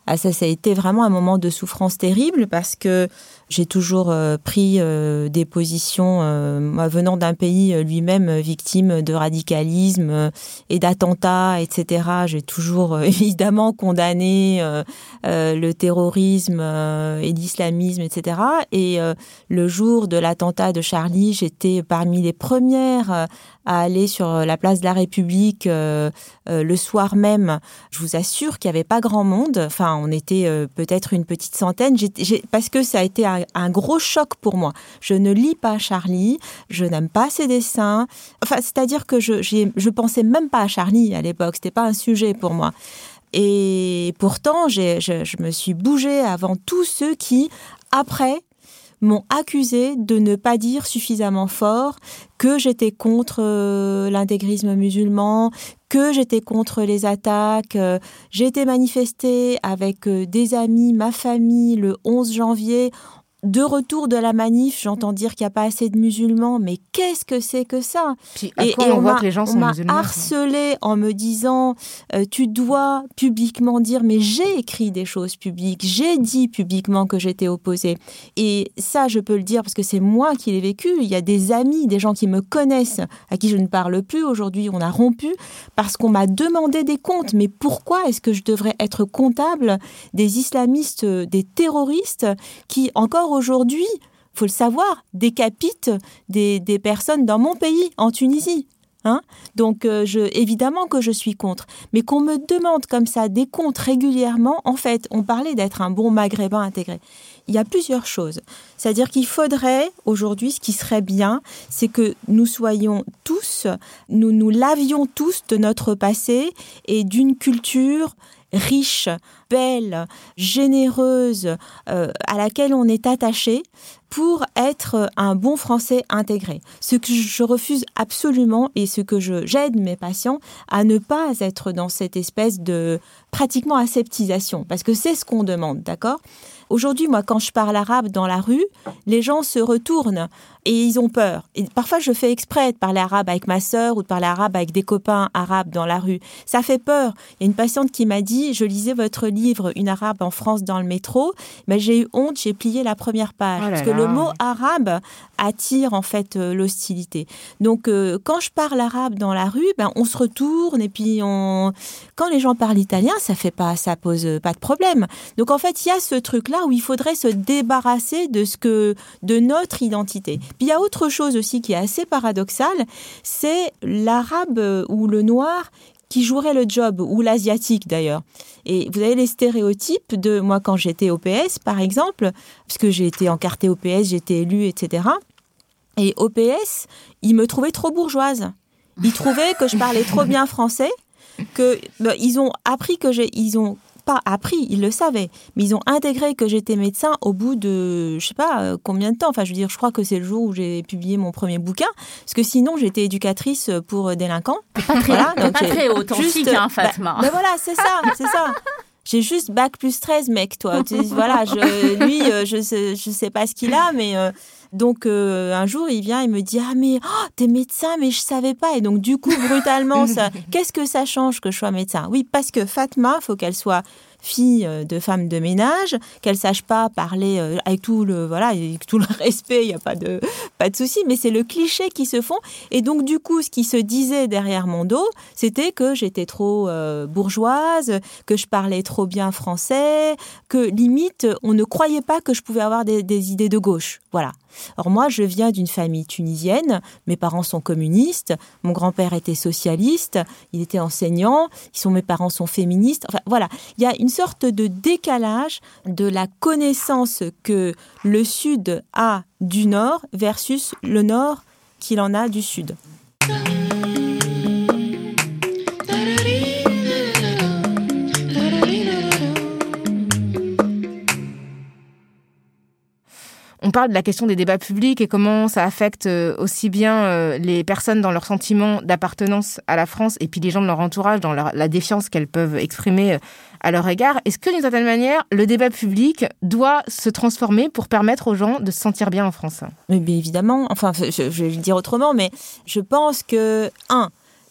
Ah, ça, ça a été vraiment un moment de souffrance terrible parce que j'ai toujours euh, pris euh, des positions, euh, moi venant d'un pays euh, lui-même euh, victime de radicalisme euh, et d'attentats, et cetera. J'ai toujours euh, évidemment condamné euh, euh, le terrorisme euh, et l'islamisme, et cetera. Et euh, le jour de l'attentat de Charlie, j'étais parmi les premières euh, à aller sur la place de la République euh, euh, le soir même. Je vous assure qu'il n'y avait pas grand monde. Enfin, on était euh, peut-être une petite centaine. J'ai, j'ai, parce que ça a été un, un gros choc pour moi. Je ne lis pas Charlie. Je n'aime pas ses dessins. Enfin, c'est-à-dire que je j'ai, je pensais même pas à Charlie à l'époque. C'était pas un sujet pour moi. Et pourtant, j'ai, je, je me suis bougée avant tous ceux qui, après, m'ont accusé de ne pas dire suffisamment fort que j'étais contre euh, l'intégrisme musulman, que j'étais contre les attaques. Euh, j'ai été manifestée avec euh, des amis, ma famille, le onze janvier. De retour de la manif, j'entends dire qu'il n'y a pas assez de musulmans, mais qu'est-ce que c'est que ça ? Puis, et, et on, on voit que les gens sont on m'a musulmans, harcelée en me disant euh, tu dois publiquement dire, mais j'ai écrit des choses publiques, j'ai dit publiquement que j'étais opposée. Et ça, je peux le dire parce que c'est moi qui l'ai vécu. Il y a des amis, des gens qui me connaissent, à qui je ne parle plus aujourd'hui. On a rompu parce qu'on m'a demandé des comptes. Mais pourquoi est-ce que je devrais être comptable des islamistes, des terroristes qui, encore aujourd'hui, il faut le savoir, décapitent des, des personnes dans mon pays, en Tunisie. Hein Donc, euh, je, évidemment que je suis contre. Mais qu'on me demande comme ça des comptes régulièrement, en fait, on parlait d'être un bon maghrébin intégré. Il y a plusieurs choses. C'est-à-dire qu'il faudrait, aujourd'hui, ce qui serait bien, c'est que nous soyons tous, nous nous lavions tous de notre passé et d'une culture riche, belle, généreuse, euh, à laquelle on est attaché pour être un bon Français intégré. Ce que je refuse absolument et ce que je, j'aide mes patients à ne pas être dans cette espèce de pratiquement aseptisation, parce que c'est ce qu'on demande, d'accord ? Aujourd'hui, moi, quand je parle arabe dans la rue, les gens se retournent et ils ont peur. Et parfois, je fais exprès de parler arabe avec ma sœur ou de parler arabe avec des copains arabes dans la rue. Ça fait peur. Il y a une patiente qui m'a dit, je lisais votre livre, Une arabe en France dans le métro, mais j'ai eu honte, j'ai plié la première page. Oh parce que là. Le mot arabe attire en fait euh, l'hostilité. Donc, euh, quand je parle arabe dans la rue, ben, on se retourne et puis on... quand les gens parlent italien, ça fait pas, ça pose pas de problème. Donc, en fait, il y a ce truc-là où il faudrait se débarrasser de ce que, de notre identité. Puis il y a autre chose aussi qui est assez paradoxale, c'est l'arabe ou le noir qui jouerait le job, ou l'asiatique d'ailleurs. Et vous avez les stéréotypes de, moi quand j'étais O P S par exemple, puisque j'ai été encartée O P S, j'ai été élue, et cetera. Et O P S, ils me trouvaient trop bourgeoise. Ils trouvaient que je parlais trop bien français, que ben, ils ont appris que j'ai, ils ont pas appris, ils le savaient, mais ils ont intégré que j'étais médecin au bout de, je sais pas combien de temps. Enfin, je veux dire, je crois que c'est le jour où j'ai publié mon premier bouquin, parce que sinon j'étais éducatrice pour délinquants. T'es pas très, voilà, donc pas très authentique, juste, hein, Fatma. Bah, bah voilà, c'est ça, c'est ça. J'ai juste bac plus treize, mec, toi. Voilà, je, lui, je sais, je sais pas ce qu'il a, mais euh, donc euh, un jour il vient, il me dit ah mais oh, t'es médecin, mais je savais pas. Et donc du coup brutalement, ça, qu'est-ce que ça change que je sois médecin ? Oui, parce que Fatma, faut qu'elle soit fille de femme de ménage, qu'elle sache pas parler euh, avec tout le voilà, avec tout le respect, il y a pas de pas de souci, mais c'est le cliché qui se font. Et donc du coup, ce qui se disait derrière mon dos, c'était que j'étais trop euh, bourgeoise, que je parlais trop bien français, que limite on ne croyait pas que je pouvais avoir des, des idées de gauche. Voilà. Or moi, je viens d'une famille tunisienne, mes parents sont communistes, mon grand-père était socialiste, il était enseignant, ils sont, mes parents sont féministes. Enfin voilà, il y a une sorte de décalage de la connaissance que le Sud a du Nord versus le Nord qu'il en a du Sud. On parle de la question des débats publics et comment ça affecte aussi bien les personnes dans leur sentiment d'appartenance à la France et puis les gens de leur entourage dans leur, la défiance qu'elles peuvent exprimer à leur égard. Est-ce que, d'une certaine manière, le débat public doit se transformer pour permettre aux gens de se sentir bien en France ? Mais bien évidemment, enfin, je, je vais le dire autrement, mais je pense que, un,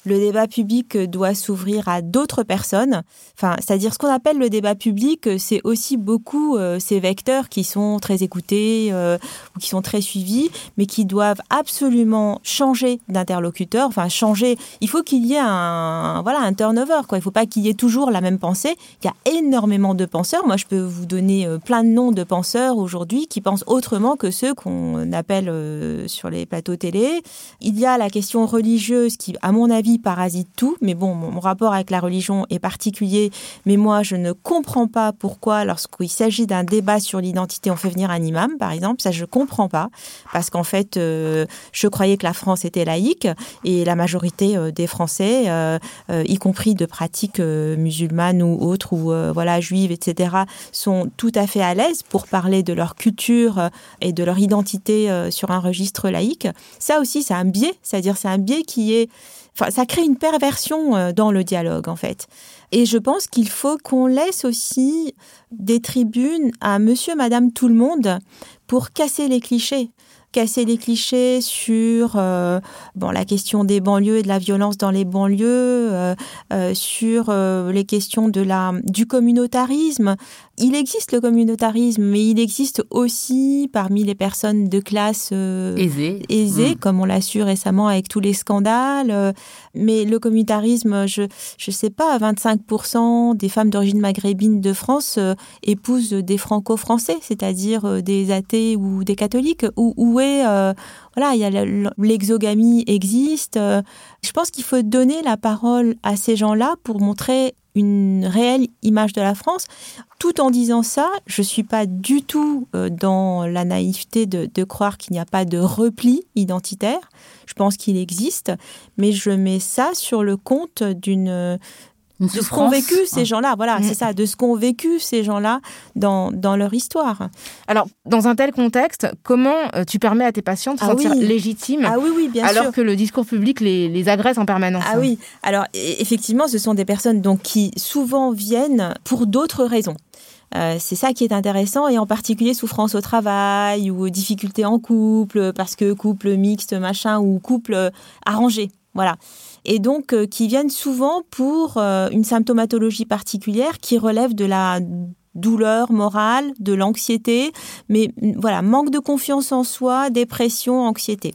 le débat public doit s'ouvrir à d'autres personnes. Enfin, c'est-à-dire ce qu'on appelle le débat public, c'est aussi beaucoup euh, ces vecteurs qui sont très écoutés euh, ou qui sont très suivis, mais qui doivent absolument changer d'interlocuteur. Enfin, changer. Il faut qu'il y ait un, voilà, un turnover, quoi. Il ne faut pas qu'il y ait toujours la même pensée. Il y a énormément de penseurs. Moi, je peux vous donner euh, plein de noms de penseurs aujourd'hui qui pensent autrement que ceux qu'on appelle euh, sur les plateaux télé. Il y a la question religieuse qui, à mon avis, parasite tout. Mais bon, mon rapport avec la religion est particulier. Mais moi, je ne comprends pas pourquoi, lorsqu'il s'agit d'un débat sur l'identité, on fait venir un imam, par exemple. Ça, je comprends pas. Parce qu'en fait, euh, je croyais que la France était laïque et la majorité euh, des Français, euh, euh, y compris de pratiques euh, musulmanes ou autres, ou euh, voilà, juives, et cetera, sont tout à fait à l'aise pour parler de leur culture euh, et de leur identité euh, sur un registre laïque. Ça aussi, c'est un biais, c'est-à-dire c'est un biais qui est... Enfin, ça crée une perversion euh, dans le dialogue, en fait. Et je pense qu'il faut qu'on laisse aussi des tribunes à monsieur, madame, tout le monde pour casser les clichés. Casser les clichés sur euh, bon, la question des banlieues et de la violence dans les banlieues, euh, euh, sur euh, les questions de la, du communautarisme. Il existe le communautarisme, mais il existe aussi parmi les personnes de classe euh, aisée, aisée mmh. comme on l'a su récemment avec tous les scandales. Euh, mais le communautarisme, je ne sais pas, vingt-cinq pour cent des femmes d'origine maghrébine de France euh, épousent des franco-français, c'est-à-dire euh, des athées ou des catholiques, ou, ou est, euh, voilà, il y a l'exogamie existe. Euh, je pense qu'il faut donner la parole à ces gens-là pour montrer une réelle image de la France. Tout en disant ça, je ne suis pas du tout euh, dans la naïveté de, de croire qu'il n'y a pas de repli identitaire. Je pense qu'il existe, mais je mets ça sur le compte d'une... Une de ce qu'ont vécu ces gens-là, voilà, mmh. c'est ça, de ce qu'ont vécu ces gens-là dans, dans leur histoire. Alors, dans un tel contexte, comment euh, tu permets à tes patients de se ah sentir oui. légitimes ah oui, oui, bien alors sûr. que le discours public les, les agresse en permanence? Ah oui, alors effectivement, ce sont des personnes donc, qui souvent viennent pour d'autres raisons. Euh, c'est ça qui est intéressant, et en particulier souffrance au travail ou difficultés en couple, parce que couple mixte, machin, ou couple arrangé, voilà. Et donc euh, qui viennent souvent pour euh, une symptomatologie particulière qui relève de la douleur morale, de l'anxiété, mais voilà, manque de confiance en soi, dépression, anxiété.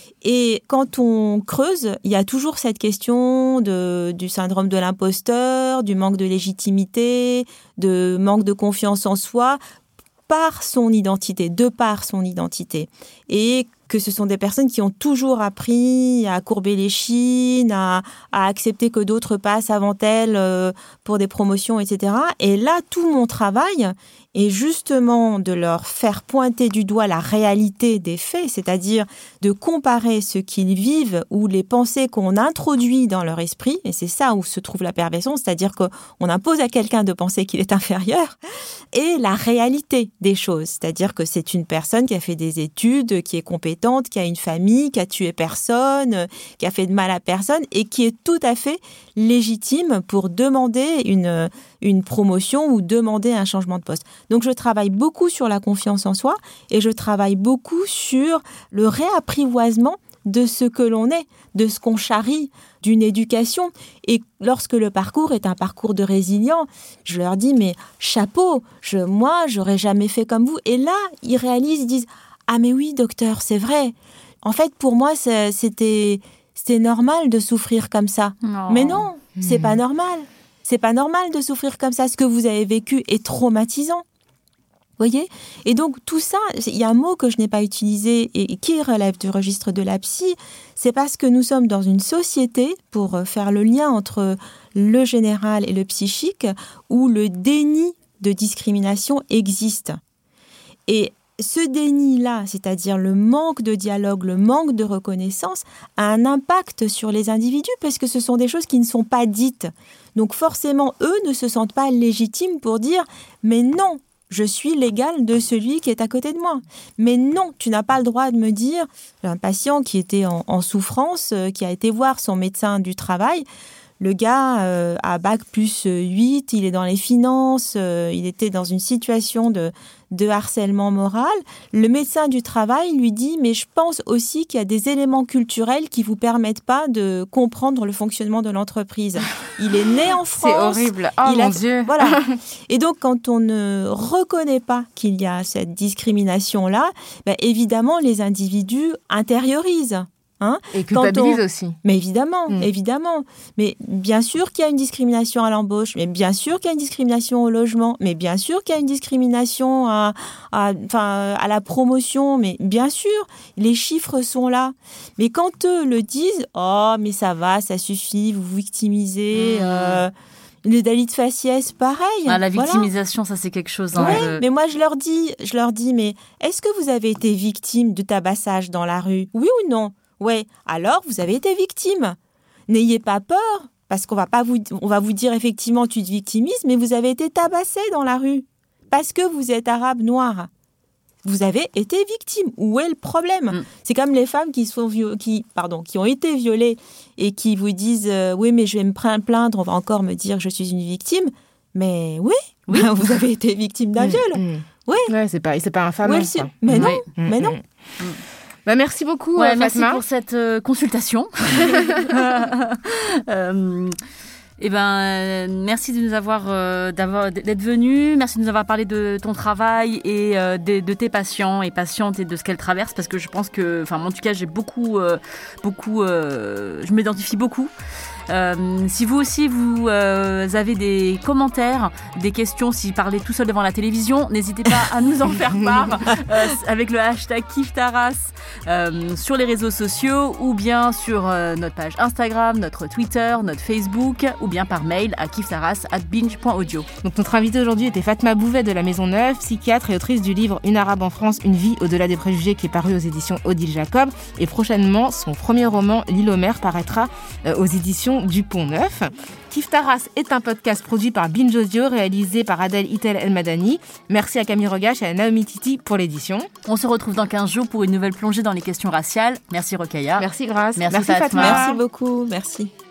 Et quand on creuse, il y a toujours cette question de, du syndrome de l'imposteur, du manque de légitimité, de manque de confiance en soi, par son identité, de par son identité. Et que ce sont des personnes qui ont toujours appris à courber les chines, à, à accepter que d'autres passent avant elles euh, pour des promotions, et cetera. Et là, tout mon travail est justement de leur faire pointer du doigt la réalité des faits, c'est-à-dire de comparer ce qu'ils vivent ou les pensées qu'on introduit dans leur esprit, et c'est ça où se trouve la perversion, c'est-à-dire qu'on impose à quelqu'un de penser qu'il est inférieur, et la réalité des choses, c'est-à-dire que c'est une personne qui a fait des études, qui est compétente, qui a une famille, qui a tué personne, qui a fait de mal à personne, et qui est tout à fait légitime pour demander une, une promotion ou demander un changement de poste. Donc, je travaille beaucoup sur la confiance en soi et je travaille beaucoup sur le réapprivoisement de ce que l'on est, de ce qu'on charrie, d'une éducation. Et lorsque le parcours est un parcours de résilients, je leur dis, mais chapeau, je, moi, j'aurais jamais fait comme vous. Et là, ils réalisent, ils disent, ah mais oui, docteur, c'est vrai. En fait, pour moi, c'était, c'était normal de souffrir comme ça. Non. Mais non, c'est pas normal. C'est pas normal de souffrir comme ça. Ce que vous avez vécu est traumatisant. Voyez ? Et donc, tout ça, il y a un mot que je n'ai pas utilisé et qui relève du registre de la psy, c'est parce que nous sommes dans une société, pour faire le lien entre le général et le psychique, où le déni de discrimination existe. Et ce déni-là, c'est-à-dire le manque de dialogue, le manque de reconnaissance, a un impact sur les individus parce que ce sont des choses qui ne sont pas dites. Donc forcément, eux ne se sentent pas légitimes pour dire « mais non ». Je suis l'égal de celui qui est à côté de moi. Mais non, tu n'as pas le droit de me dire, un patient qui était en, en souffrance, euh, qui a été voir son médecin du travail, le gars euh, a bac plus huit, il est dans les finances, euh, il était dans une situation de, de harcèlement moral, le médecin du travail lui dit « mais je pense aussi qu'il y a des éléments culturels qui vous permettent pas de comprendre le fonctionnement de l'entreprise. Il est né en France. » C'est horrible. Oh il mon a... Dieu. Voilà. Et donc, quand on ne reconnaît pas qu'il y a cette discrimination-là, ben, évidemment, les individus intériorisent. Hein, et culpabilise on... aussi. Mais évidemment, mmh. évidemment. Mais bien sûr qu'il y a une discrimination à l'embauche, mais bien sûr qu'il y a une discrimination au logement, mais bien sûr qu'il y a une discrimination à, à, enfin, à la promotion, mais bien sûr, les chiffres sont là. Mais quand eux le disent, oh, mais ça va, ça suffit, vous vous victimisez... Mmh. Euh... Le délit de faciès, pareil. Ah, la victimisation, voilà. Ça c'est quelque chose. Hein, ouais, de... mais moi je leur dis, je leur dis, mais est-ce que vous avez été victime de tabassage dans la rue ? Oui ou non ? Ouais. Alors vous avez été victime. N'ayez pas peur, parce qu'on va pas vous, on va vous dire effectivement tu te victimises, mais vous avez été tabassé dans la rue parce que vous êtes arabe noir. Vous avez été victime. Où est le problème ? mm. C'est comme les femmes qui sont viol... qui, pardon, qui ont été violées et qui vous disent euh, oui, mais je vais me plaindre, on va encore me dire que je suis une victime. Mais oui, oui. Ben, vous avez été victime d'un mm. viol. Mm. Oui. Ouais, c'est pas, c'est pas infamant. Oui, mais non, mm. mais non. Mm. Bah, merci beaucoup, ouais, euh, merci Fatma. pour cette euh, consultation. euh, Eh ben, euh, merci de nous avoir, euh, d'avoir, d'être venu. Merci de nous avoir parlé de ton travail et euh, de, de tes patients et patientes et de ce qu'elles traversent, parce que je pense que, enfin, en tout cas, j'ai beaucoup, euh, beaucoup, euh, je m'identifie beaucoup. Euh, si vous aussi vous euh, avez des commentaires, des questions, si vous parlez tout seul devant la télévision, n'hésitez pas à nous en faire part euh, avec le hashtag KiffTaras euh, sur les réseaux sociaux ou bien sur euh, notre page Instagram, notre Twitter, notre Facebook ou bien par mail à kifftaras arobase binge point audio. Donc notre invitée aujourd'hui était Fatma Bouvet de la Maison Neuve, psychiatre et autrice du livre Une arabe en France, une vie au-delà des préjugés qui est paru aux éditions Odile Jacob, et prochainement son premier roman L'île aux mers paraîtra euh, aux éditions du Pont Neuf. KiffTaras est un podcast produit par Binge Audio, réalisé par Adèle Itel El Madani. Merci à Camille Rogache et à Naomi Titi pour l'édition. On se retrouve dans quinze jours pour une nouvelle plongée dans les questions raciales. Merci Rokhaya. Merci Grace. Merci, Merci Fatma. Fatma. Merci beaucoup. Merci.